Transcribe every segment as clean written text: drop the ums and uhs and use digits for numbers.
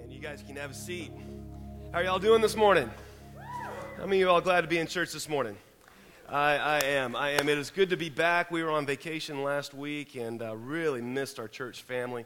Amen. You guys can have a seat. How are y'all doing this morning? How many of you all glad to be in church this morning? I am. It is good to be back. We were on vacation last week and really missed our church family.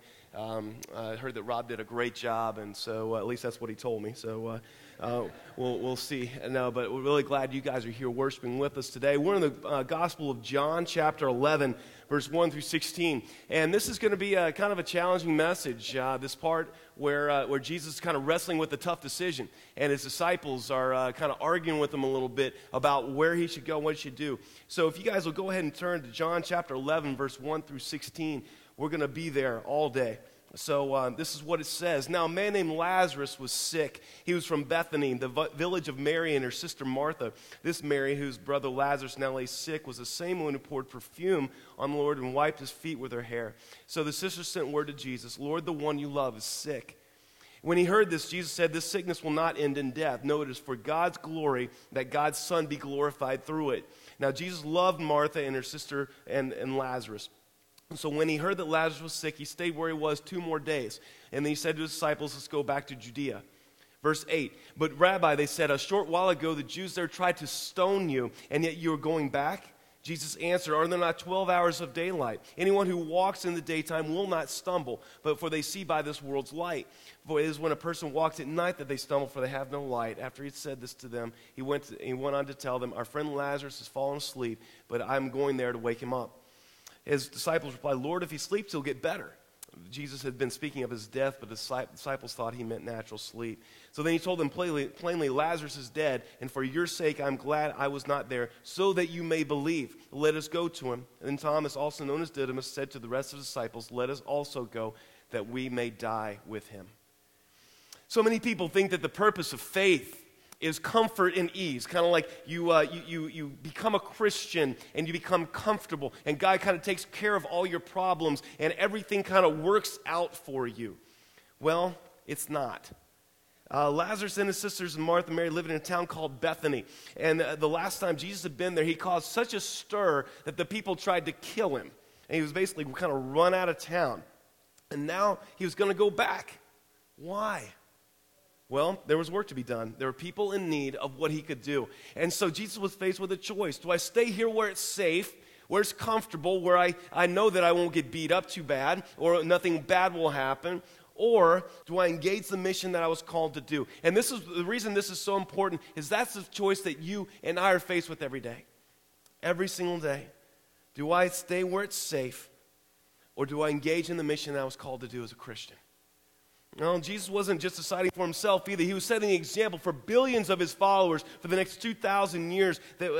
I heard that Rob did a great job, and so at least that's what he told me. So we'll see. No, but we're really glad you guys are here worshiping with us today. We're in the Gospel of John, chapter 11, verse 1 through 16. And this is going to be a kind of a challenging message, this part where Jesus is kind of wrestling with a tough decision. And his disciples are kind of arguing with him a little bit about where he should go, what he should do. So if you guys will go ahead and turn to John chapter 11, verse 1 through 16, we're going to be there all day. So this is what it says. Now, a man named Lazarus was sick. He was from Bethany, the village of Mary and her sister Martha. This Mary, whose brother Lazarus now lay sick, was the same one who poured perfume on the Lord and wiped his feet with her hair. So the sister sent word to Jesus, "Lord, the one you love is sick." When he heard this, Jesus said, "This sickness will not end in death. No, it is for God's glory that God's Son be glorified through it." Now, Jesus loved Martha and her sister and Lazarus. So when he heard that Lazarus was sick, he stayed where he was 2 more days. And then he said to his disciples, "Let's go back to Judea." Verse 8, "But Rabbi," they said, "a short while ago the Jews there tried to stone you, and yet you are going back?" Jesus answered, "Are there not 12 hours of daylight? Anyone who walks in the daytime will not stumble, but for they see by this world's light. For it is when a person walks at night that they stumble, for they have no light." After he had said this to them, he went on to tell them, "Our friend Lazarus has fallen asleep, but I'm going there to wake him up." His disciples replied, "Lord, if he sleeps, he'll get better." Jesus had been speaking of his death, but the disciples thought he meant natural sleep. So then he told them plainly, "Lazarus is dead, and for your sake I'm glad I was not there, so that you may believe. Let us go to him." And then Thomas, also known as Didymus, said to the rest of the disciples, "Let us also go, that we may die with him." So many people think that the purpose of faith is comfort and ease, kind of like you become a Christian and you become comfortable, and God kind of takes care of all your problems and everything kind of works out for you. Well, it's not. Lazarus and his sisters and Martha and Mary lived in a town called Bethany, and the last time Jesus had been there, he caused such a stir that the people tried to kill him, and he was basically kind of run out of town, and now he was going to go back. Why? Well, there was work to be done. There were people in need of what he could do. And so Jesus was faced with a choice. Do I stay here where it's safe, where it's comfortable, where I know that I won't get beat up too bad, or nothing bad will happen, or do I engage the mission that I was called to do? And this is the reason this is so important, is that's the choice that you and I are faced with every day. Every single day. Do I stay where it's safe, or do I engage in the mission that I was called to do as a Christian? No, Jesus wasn't just deciding for himself either. He was setting an example for billions of his followers for the next 2,000 years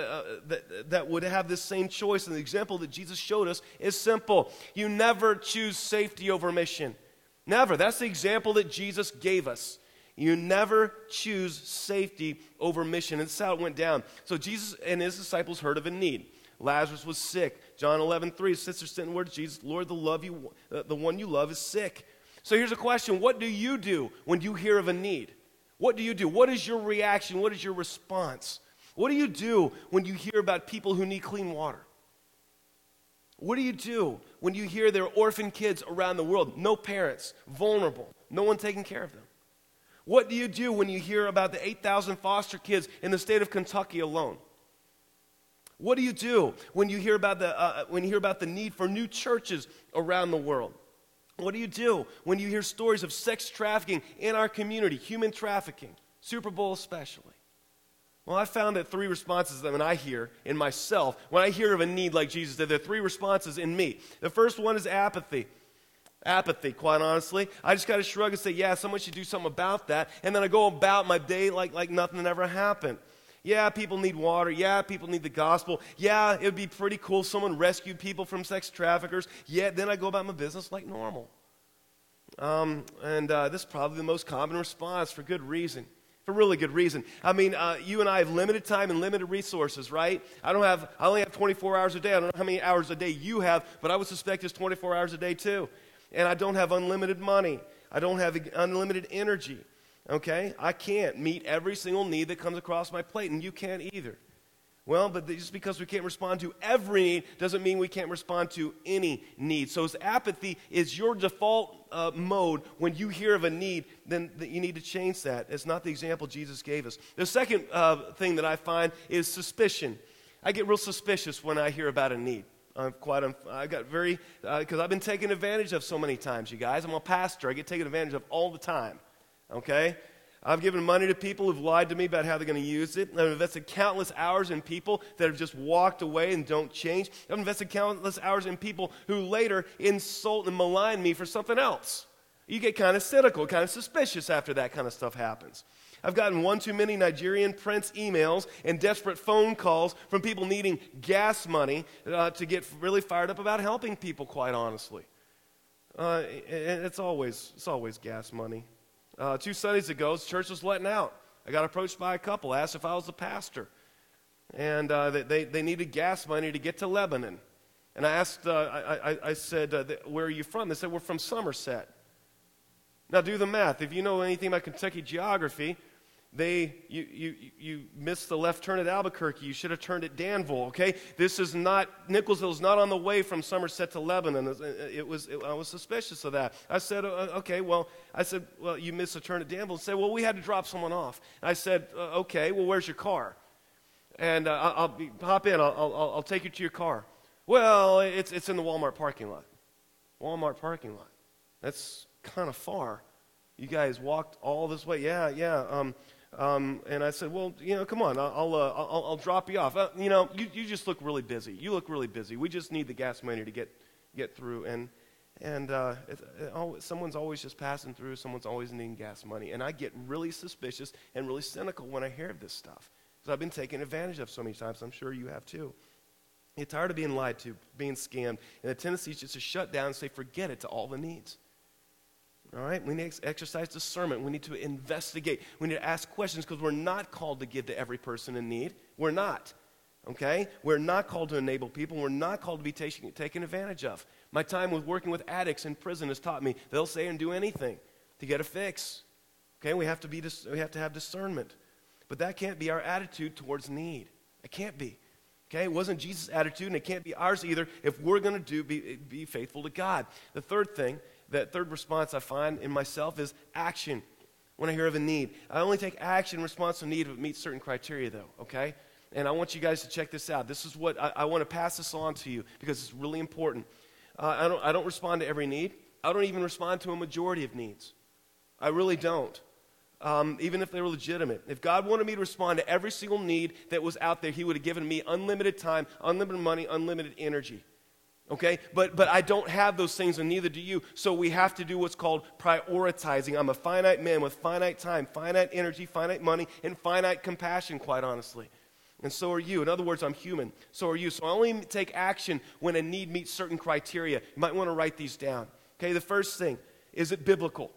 that would have this same choice. And the example that Jesus showed us is simple. You never choose safety over mission. Never. That's the example that Jesus gave us. You never choose safety over mission. And this is how it went down. So Jesus and his disciples heard of a need. Lazarus was sick. John 11:3, his sister sent word to Jesus, "Lord, the one you love is sick." So here's a question. What do you do when you hear of a need? What do you do? What is your reaction? What is your response? What do you do when you hear about people who need clean water? What do you do when you hear there are orphan kids around the world, no parents, vulnerable, no one taking care of them? What do you do when you hear about the 8,000 foster kids in the state of Kentucky alone? What do you do when you hear about the need for new churches around the world? What do you do when you hear stories of sex trafficking in our community, human trafficking, Super Bowl especially? Well, I found that 3 responses that when I hear in myself, when I hear of a need like Jesus did, there are 3 responses in me. The first one is apathy. Apathy, quite honestly. I just got to shrug and say, yeah, someone should do something about that. And then I go about my day like nothing ever happened. Yeah, people need water. Yeah, people need the gospel. Yeah, it would be pretty cool if someone rescued people from sex traffickers. Yeah, then I go about my business like normal. This is probably the most common response for good reason. For really good reason. I mean, you and I have limited time and limited resources, right? I only have 24 hours a day. I don't know how many hours a day you have, but I would suspect it's 24 hours a day too. And I don't have unlimited money. I don't have unlimited energy. Okay? I can't meet every single need that comes across my plate, and you can't either. Well, but just because we can't respond to every need doesn't mean we can't respond to any need. So apathy is your default mode when you hear of a need, then you need to change that. It's not the example Jesus gave us. The second thing that I find is suspicion. I get real suspicious when I hear about a need. I got very, because I've been taken advantage of so many times, you guys. I'm a pastor. I get taken advantage of all the time, okay? I've given money to people who've lied to me about how they're going to use it. I've invested countless hours in people that have just walked away and don't change. I've invested countless hours in people who later insult and malign me for something else. You get kind of cynical, kind of suspicious after that kind of stuff happens. I've gotten one too many Nigerian prince emails and desperate phone calls from people needing gas money to get really fired up about helping people, quite honestly. It's always gas money. 2 Sundays ago, the church was letting out. I got approached by a couple, asked if I was the pastor. And they needed gas money to get to Lebanon. And I asked, I said, where are you from? They said, we're from Somerset. Now do the math. If you know anything about Kentucky geography, you missed the left turn at Albuquerque. You should have turned at Danville, okay? Nicholsville is not on the way from Somerset to Lebanon. I was suspicious of that. I said, okay, well, you missed a turn at Danville. And said, well, we had to drop someone off. I said, okay, well, where's your car? And hop in. I'll take you to your car. Well, it's in the Walmart parking lot. Walmart parking lot. That's kind of far. You guys walked all this way. Yeah. And I said, well, come on, I'll drop you off. You just look really busy. You look really busy. We just need the gas money to get through. And someone's always just passing through. Someone's always needing gas money. And I get really suspicious and really cynical when I hear of this stuff. Because I've been taken advantage of so many times. I'm sure you have too. You're tired of being lied to, being scammed. And the tendency is just to shut down and say, forget it to all the needs. All right? We need to exercise discernment. We need to investigate. We need to ask questions because we're not called to give to every person in need. We're not. Okay? We're not called to enable people. We're not called to be taken advantage of. My time with working with addicts in prison has taught me they'll say and do anything to get a fix. Okay? We have to have discernment. But that can't be our attitude towards need. It can't be. Okay? It wasn't Jesus' attitude, and it can't be ours either if we're going to be faithful to God. The third thing, that third response I find in myself is action when I hear of a need. I only take action in response to need if it meets certain criteria, though, okay? And I want you guys to check this out. This is what I want to pass this on to you because it's really important. I don't respond to every need. I don't even respond to a majority of needs. I really don't, even if they were legitimate. If God wanted me to respond to every single need that was out there, he would have given me unlimited time, unlimited money, unlimited energy. Okay, but I don't have those things, and neither do you. So we have to do what's called prioritizing. I'm a finite man with finite time, finite energy, finite money, and finite compassion, quite honestly. And so are you. In other words, I'm human. So are you. So I only take action when a need meets certain criteria. You might want to write these down. Okay, the first thing, is it biblical?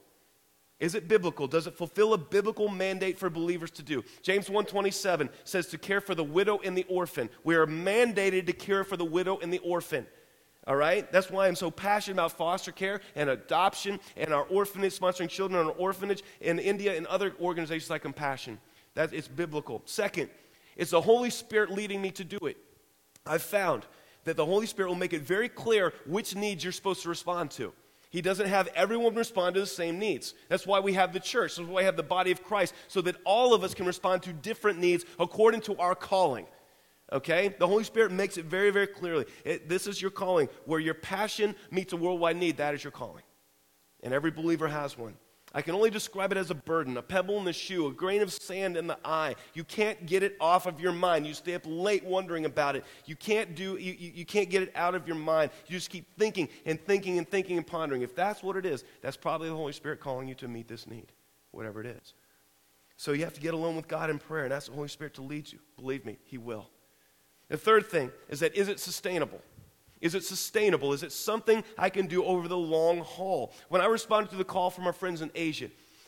Is it biblical? Does it fulfill a biblical mandate for believers to do? James 1:27 says to care for the widow and the orphan. We are mandated to care for the widow and the orphan. All right? That's why I'm so passionate about foster care and adoption and our orphanage, sponsoring children in our orphanage in India and other organizations like Compassion. It's biblical. Second, it's the Holy Spirit leading me to do it. I've found that the Holy Spirit will make it very clear which needs you're supposed to respond to. He doesn't have everyone respond to the same needs. That's why we have the church. That's why we have the body of Christ, so that all of us can respond to different needs according to our calling. Okay? The Holy Spirit makes it very, very clearly. This is your calling. Where your passion meets a worldwide need, that is your calling. And every believer has one. I can only describe it as a burden, a pebble in the shoe, a grain of sand in the eye. You can't get it off of your mind. You stay up late wondering about it. You can't get it out of your mind. You just keep thinking and thinking and thinking and pondering. If that's what it is, that's probably the Holy Spirit calling you to meet this need, whatever it is. So you have to get alone with God in prayer and ask the Holy Spirit to lead you. Believe me, He will. The third thing is it sustainable? Is it sustainable? Is it something I can do over the long haul? When I responded to the call from our friends in Asia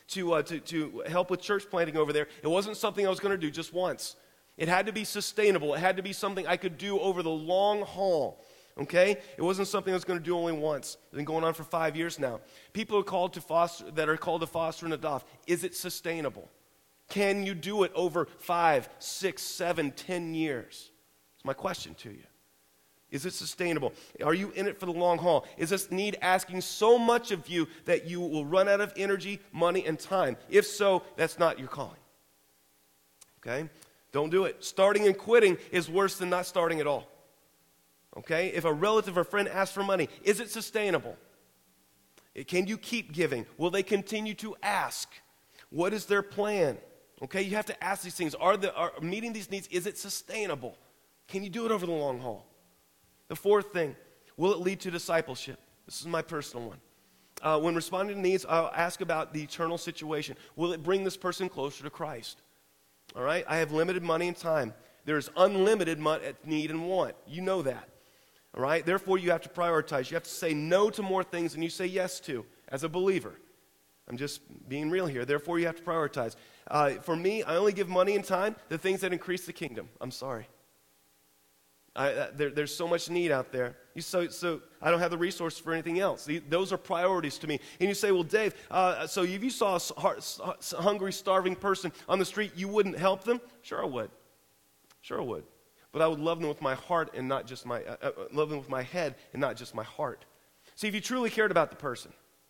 to help with church planting over there, it wasn't something I was going to do just once. It had to be sustainable. It had to be something I could do over the long haul. Okay? It wasn't something I was going to do only once. It's been going on for 5 years now. People are called to foster and adopt. Is it sustainable? Can you do it over 5, 6, 7, 10 years? That's my question to you. Is it sustainable? Are you in it for the long haul? Is this need asking so much of you that you will run out of energy, money, and time? If so, that's not your calling. Okay? Don't do it. Starting and quitting is worse than not starting at all. Okay? If a relative or friend asks for money, is it sustainable? Can you keep giving? Will they continue to ask? What is their plan? Okay, you have to ask these things. Are meeting these needs, is it sustainable? Can you do it over the long haul? The fourth thing, will it lead to discipleship? This is my personal one. When responding to needs, I'll ask about the eternal situation. Will it bring this person closer to Christ? All right, I have limited money and time. There's unlimited need and want. You know that. All right, therefore you have to prioritize. You have to say no to more things than you say yes to as a believer. I'm just being real here. Therefore you have to prioritize. For me, I only give money and time to things that increase the kingdom. I'm sorry. There's so much need out there. So I don't have the resources for anything else. Those are priorities to me. And you say, well, Dave, so if you saw a hungry, starving person on the street, you wouldn't help them? Sure I would. Sure I would. But I would love them with my heart and not just love them with my head and not just my heart. See, if you truly cared about the person,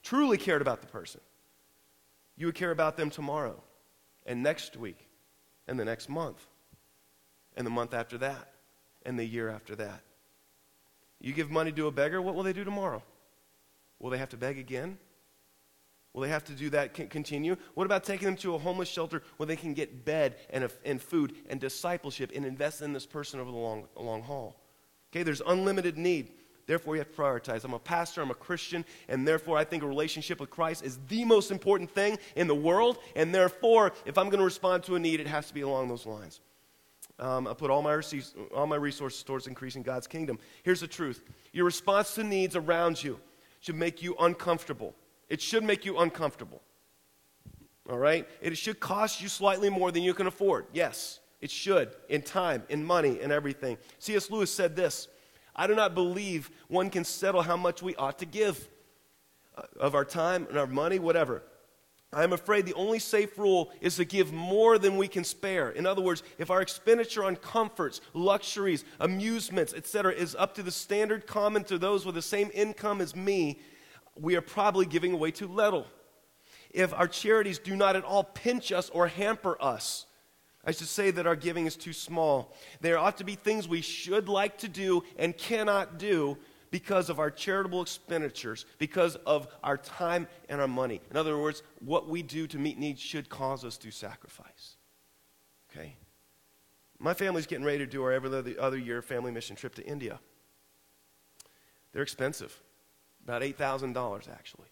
you would care about them tomorrow and next week and the next month and the month after that and the year after that. You give money to a beggar, what will they do tomorrow? Will they have to beg again? Will they have to do that continue? What about taking them to a homeless shelter where they can get bed and food and discipleship and invest in this person over the long haul? Okay, there's unlimited need. Therefore, you have to prioritize. I'm a pastor, I'm a Christian, and therefore I think a relationship with Christ is the most important thing in the world, and therefore, if I'm going to respond to a need, it has to be along those lines. I put all my resources towards increasing God's kingdom. Here's the truth. Your response to needs around you should make you uncomfortable. It should make you uncomfortable. All right? It should cost you slightly more than you can afford. Yes, it should, in time, in money, and everything. C.S. Lewis said this, I do not believe one can settle how much we ought to give of our time and our money, whatever. I am afraid the only safe rule is to give more than we can spare. In other words, if our expenditure on comforts, luxuries, amusements, etc. is up to the standard common to those with the same income as me, we are probably giving away too little. If our charities do not at all pinch us or hamper us, I should say that our giving is too small. There ought to be things we should like to do and cannot do because of our charitable expenditures, because of our time and our money. In other words, what we do to meet needs should cause us to sacrifice. Okay? My family's getting ready to do our every other year family mission trip to India. They're expensive. About $8,000 actually.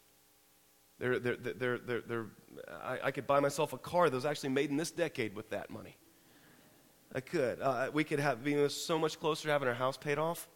I could buy myself a car that was actually made in this decade with that money. I could. We could be so much closer to having our house paid off.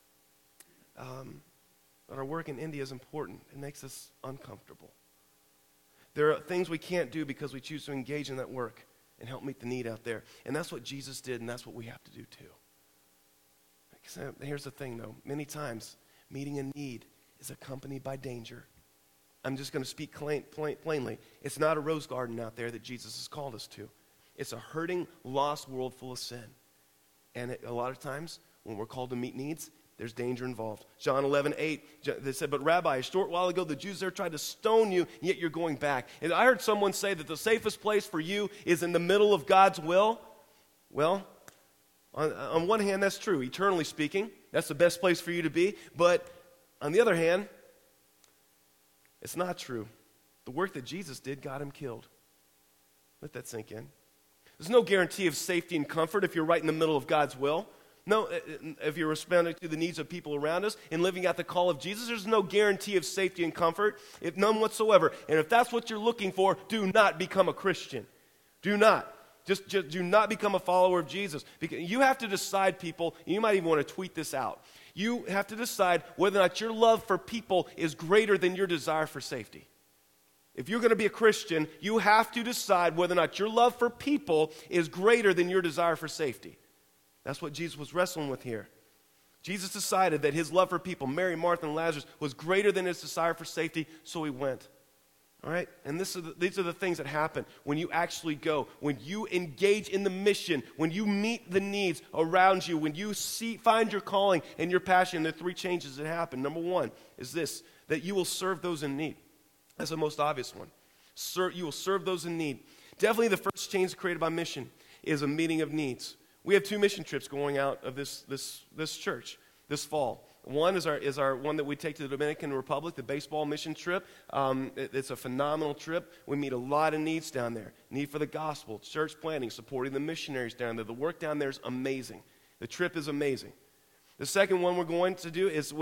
But our work in India is important. It makes us uncomfortable. There are things we can't do because we choose to engage in that work and help meet the need out there. And that's what Jesus did, and that's what we have to do too. Here's the thing, though. Many times, meeting a need is accompanied by danger. I'm just going to speak plainly. It's not a rose garden out there that Jesus has called us to. It's a hurting, lost world full of sin. And a lot of times, when we're called to meet needs, there's danger involved. John 11:8, they said, but Rabbi, a short while ago, the Jews there tried to stone you, yet you're going back. And I heard someone say that the safest place for you is in the middle of God's will. Well, on one hand, that's true. Eternally speaking, that's the best place for you to be. But on the other hand, it's not true. The work that Jesus did got him killed. Let that sink in. There's no guarantee of safety and comfort if you're right in the middle of God's will. No, if you're responding to the needs of people around us and living out the call of Jesus, there's no guarantee of safety and comfort, none whatsoever. And if that's what you're looking for, do not become a Christian. Do not. Just do not become a follower of Jesus. Because you have to decide, people, and you might even want to tweet this out. You have to decide whether or not your love for people is greater than your desire for safety. If you're going to be a Christian, you have to decide whether or not your love for people is greater than your desire for safety. That's what Jesus was wrestling with here. Jesus decided that his love for people, Mary, Martha, and Lazarus, was greater than his desire for safety, so he went. All right? And these are the things that happen when you actually go, when you engage in the mission, when you meet the needs around you, when you find your calling and your passion. There are three changes that happen. Number one is this, that you will serve those in need. That's the most obvious one. You will serve those in need. Definitely the first change created by mission is a meeting of needs. We have 2 mission trips going out of this church this fall. One is our one that we take to the Dominican Republic, the baseball mission trip. It's a phenomenal trip. We meet a lot of needs down there. Need for the gospel, church planting, supporting the missionaries down there. The work down there is amazing. The trip is amazing. The second one we're going to do is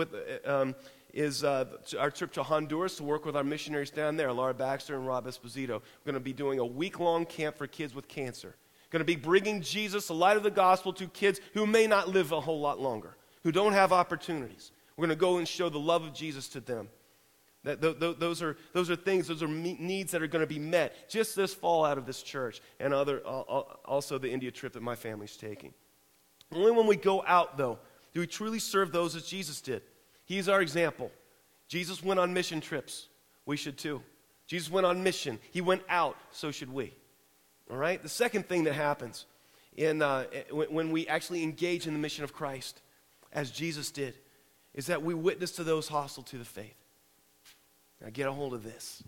our trip to Honduras to work with our missionaries down there, Laura Baxter and Rob Esposito. We're going to be doing a week-long camp for kids with cancer. Going to be bringing Jesus, the light of the gospel, to kids who may not live a whole lot longer, who don't have opportunities. We're going to go and show the love of Jesus to them. Those are things, those are needs that are going to be met just this fall out of this church, and also the India trip that my family's taking. Only when we go out, though, do we truly serve those as Jesus did. He's our example. Jesus went on mission trips. We should too. Jesus went on mission. He went out, so should we. All right? The second thing that happens when we actually engage in the mission of Christ, as Jesus did, is that we witness to those hostile to the faith. Now get a hold of this.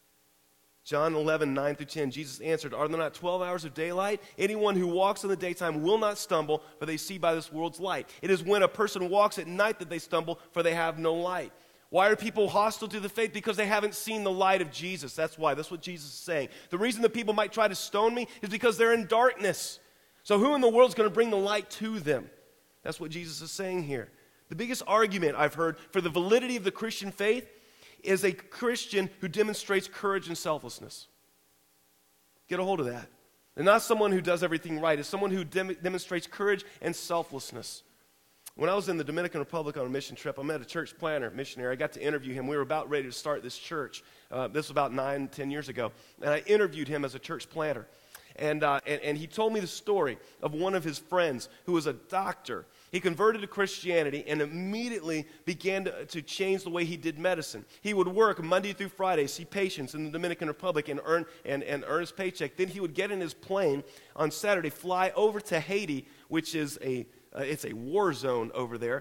John 11, 9 through 10, Jesus answered, "Are there not 12 hours of daylight? Anyone who walks in the daytime will not stumble, for they see by this world's light. It is when a person walks at night that they stumble, for they have no light." Why are people hostile to the faith? Because they haven't seen the light of Jesus. That's why. That's what Jesus is saying. The reason that people might try to stone me is because they're in darkness. So who in the world is going to bring the light to them? That's what Jesus is saying here. The biggest argument I've heard for the validity of the Christian faith is a Christian who demonstrates courage and selflessness. Get a hold of that. And not someone who does everything right. It's someone who demonstrates courage and selflessness. When I was in the Dominican Republic on a mission trip, I met a church planter, missionary. I got to interview him. We were about ready to start this church. This was about 9-10 years ago. And I interviewed him as a church planter. And he told me the story of one of his friends who was a doctor. He converted to Christianity and immediately began to change the way he did medicine. He would work Monday through Friday, see patients in the Dominican Republic and earn his paycheck. Then he would get in his plane on Saturday, fly over to Haiti, which is it's a war zone over there,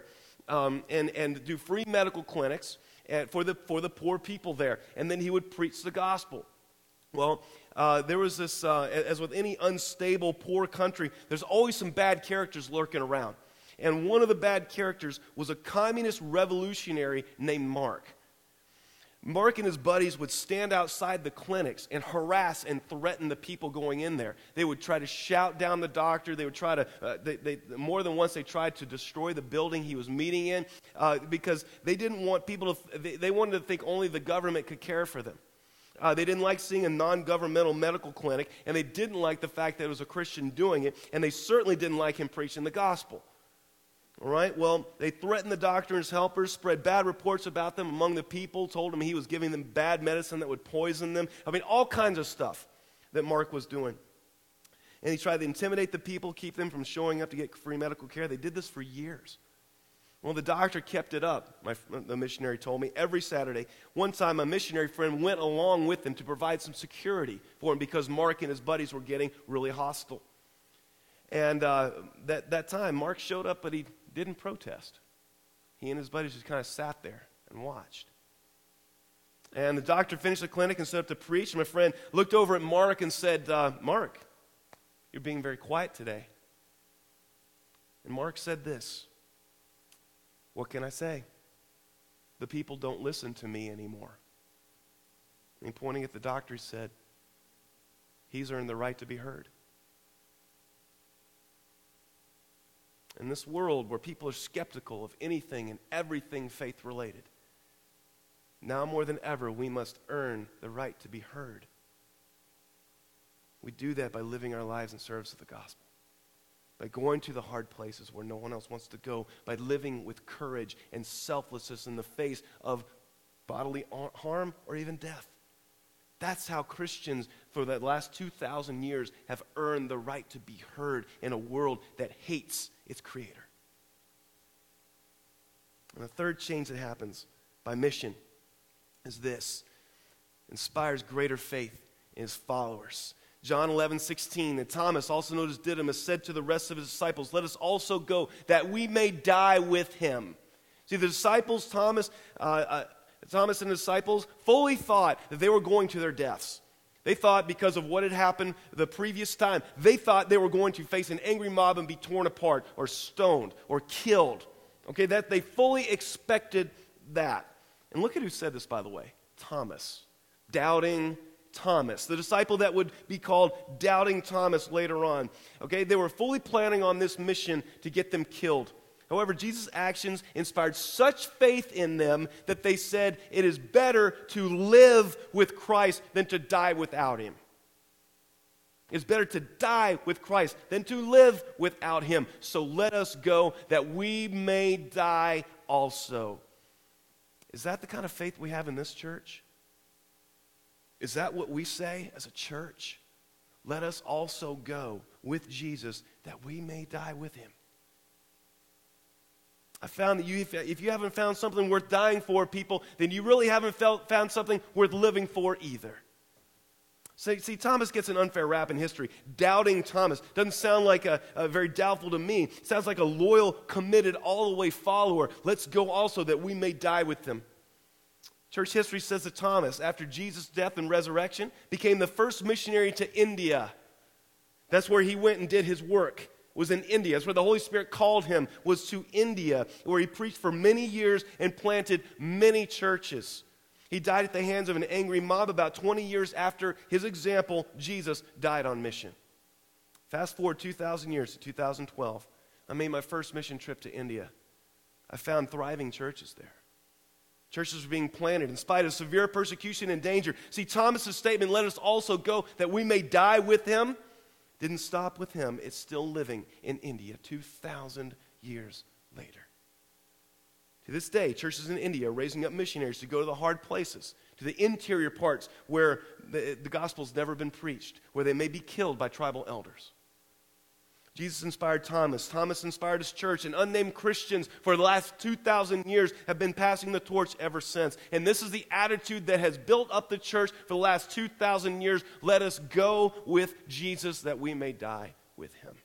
and do free medical clinics for the poor people there. And then he would preach the gospel. Well, there was this, as with any unstable, poor country, there's always some bad characters lurking around. And one of the bad characters was a communist revolutionary named Mark. Mark and his buddies would stand outside the clinics and harass and threaten the people going in there. They would try to shout down the doctor. They would try to, more than once they tried to destroy the building he was meeting in because they didn't want people to, they wanted to think only the government could care for them. They didn't like seeing a non-governmental medical clinic, and they didn't like the fact that it was a Christian doing it, and they certainly didn't like him preaching the gospel. All right, well, they threatened the doctor and his helpers, spread bad reports about them among the people, told them he was giving them bad medicine that would poison them. I mean, all kinds of stuff that Mark was doing. And he tried to intimidate the people, keep them from showing up to get free medical care. They did this for years. Well, the doctor kept it up, the missionary told me, every Saturday. One time, a missionary friend went along with him to provide some security for him because Mark and his buddies were getting really hostile. And that time, Mark showed up, but he didn't protest. He and his buddies just kind of sat there and watched. And the doctor finished the clinic and stood up to preach. And my friend looked over at Mark and said, "Mark, you're being very quiet today." And Mark said this, "What can I say? The people don't listen to me anymore." And pointing at the doctor, he said, "He's earned the right to be heard." In this world where people are skeptical of anything and everything faith-related, now more than ever, we must earn the right to be heard. We do that by living our lives in service of the gospel, by going to the hard places where no one else wants to go, by living with courage and selflessness in the face of bodily harm or even death. That's how Christians for the last 2,000 years have earned the right to be heard in a world that hates its creator. And the third change that happens by mission is this, inspires greater faith in his followers. John 11:16, and Thomas, also known as Didymus, said to the rest of his disciples, "Let us also go, that we may die with him." See, the disciples, Thomas and the disciples, fully thought that they were going to their deaths. They thought because of what had happened the previous time, they thought they were going to face an angry mob and be torn apart or stoned or killed. Okay, that they fully expected that. And look at who said this, by the way. Thomas. Doubting Thomas, the disciple that would be called Doubting Thomas later on. Okay, they were fully planning on this mission to get them killed. However, Jesus' actions inspired such faith in them that they said it is better to live with Christ than to die without him. It's better to die with Christ than to live without him. So let us go that we may die also. Is that the kind of faith we have in this church? Is that what we say as a church? Let us also go with Jesus that we may die with him. I found that if you haven't found something worth dying for, people, then you really haven't found something worth living for either. So, see, Thomas gets an unfair rap in history. Doubting Thomas doesn't sound like a very doubtful to me. It sounds like a loyal, committed, all-the-way follower. Let's go also that we may die with him. Church history says that Thomas, after Jesus' death and resurrection, became the first missionary to India. That's where he went and did his work, was in India. That's where the Holy Spirit called him, was to India, where he preached for many years and planted many churches. He died at the hands of an angry mob about 20 years after his example. Jesus died on mission. Fast forward 2,000 years to 2012. I made my first mission trip to India. I found thriving churches there. Churches were being planted in spite of severe persecution and danger. See, Thomas's statement, "Let us also go that we may die with him," didn't stop with him. It's still living in India 2,000 years later. To this day, churches in India are raising up missionaries to go to the hard places, to the interior parts where the gospel's never been preached, where they may be killed by tribal elders. Jesus inspired Thomas. Thomas inspired his church, and unnamed Christians for the last 2,000 years have been passing the torch ever since. And this is the attitude that has built up the church for the last 2,000 years. Let us go with Jesus that we may die with him.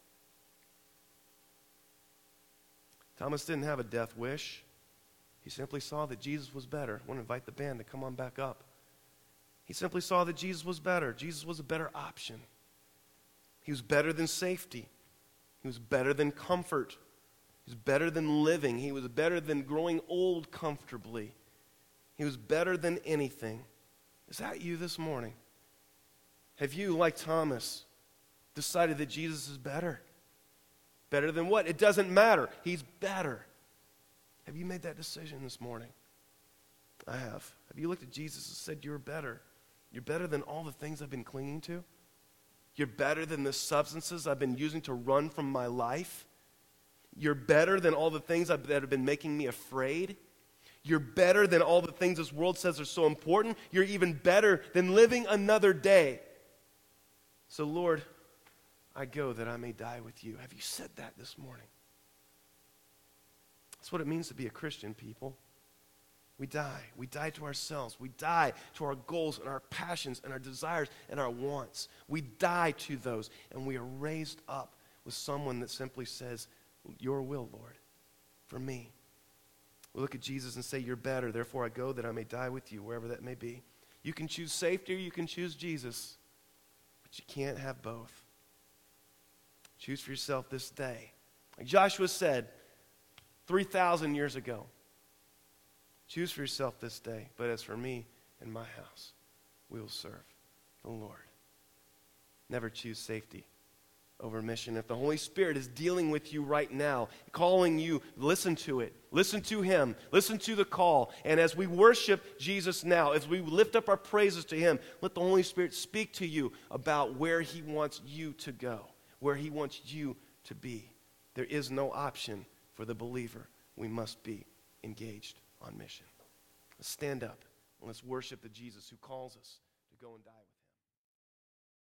Thomas didn't have a death wish. He simply saw that Jesus was better. I want to invite the band to come on back up. He simply saw that Jesus was better. Jesus was a better option. He was better than safety. He was better than comfort. He was better than living. He was better than growing old comfortably. He was better than anything. Is that you this morning? Have you, like Thomas, decided that Jesus is better? Better than what? It doesn't matter. He's better. Have you made that decision this morning? I have. Have you looked at Jesus and said, "You're better. You're better than all the things I've been clinging to? You're better than the substances I've been using to run from my life. You're better than all the things that have been making me afraid. You're better than all the things this world says are so important. You're even better than living another day. So, Lord, I go that I may die with you." Have you said that this morning? That's what it means to be a Christian, people. We die. We die to ourselves. We die to our goals and our passions and our desires and our wants. We die to those, and we are raised up with someone that simply says, "Your will, Lord, for me." We look at Jesus and say, "You're better, therefore I go that I may die with you," wherever that may be. You can choose safety or you can choose Jesus, but you can't have both. Choose for yourself this day. Like Joshua said 3,000 years ago, choose for yourself this day, but as for me and my house, we will serve the Lord. Never choose safety over mission. If the Holy Spirit is dealing with you right now, calling you, listen to it. Listen to him. Listen to the call. And as we worship Jesus now, as we lift up our praises to him, let the Holy Spirit speak to you about where he wants you to go, where he wants you to be. There is no option for the believer. We must be engaged on mission. Let's stand up and let's worship the Jesus who calls us to go and die with him.